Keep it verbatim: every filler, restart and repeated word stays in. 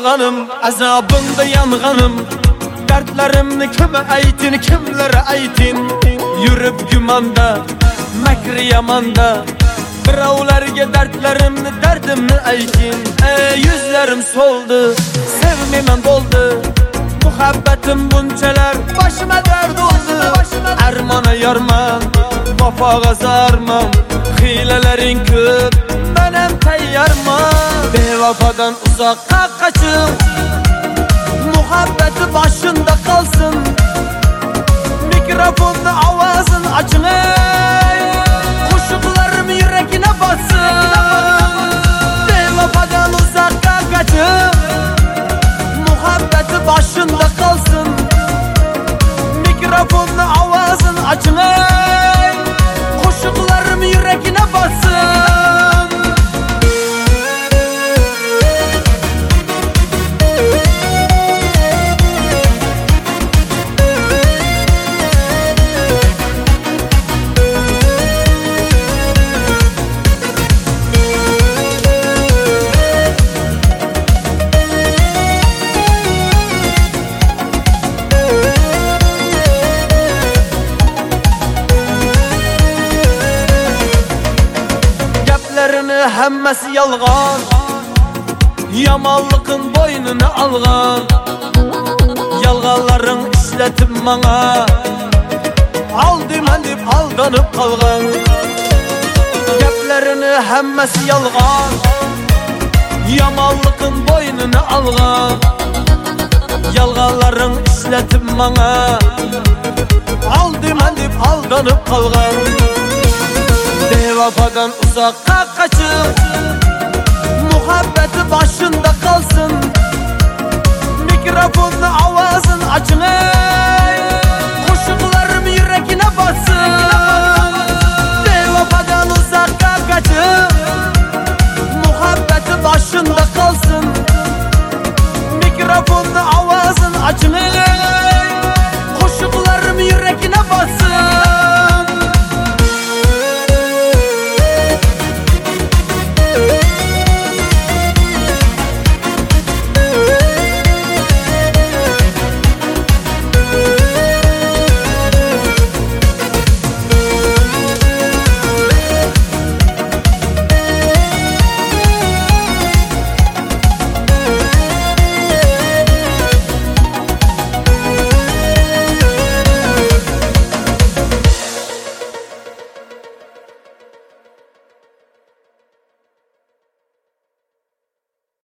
alğanım, azabında yanğanım. Dertlerimni kime aytin, kimlere aytin? Yürüp gümanda, mekri yamanda, birovlarga dertlerimni, derdimni aytin. Ey yüzlerim soldu, sevmemen doldu. Muhabbetim bunçalar başıma dert oldu. Ermana yarman, vafaga zarman. Hilelerin köp, benim tayyarman. Bevafadan uzakka kaçın, muhabbeti başında kalsın. Mikrofonda avazın açın ey, kuşuklarım yüreğine bassın. Bevafadan uzakka kaçın, muhabbeti başında kalsın. Mikrofonda avazın açın ey, kuşuklarım yüreğine bassın. Hemmesi yalgan, yamanlıkın boynunu algan. Yalganların işletip bana, aldım dep aldanıp kalgan. Geplerini hemmesi yalgan, yamanlıkın boynunu algan. Yalganların işletip bana, aldım dep aldanıp kalgan. Bevafadan uzakka kaçın, muhabbeti başın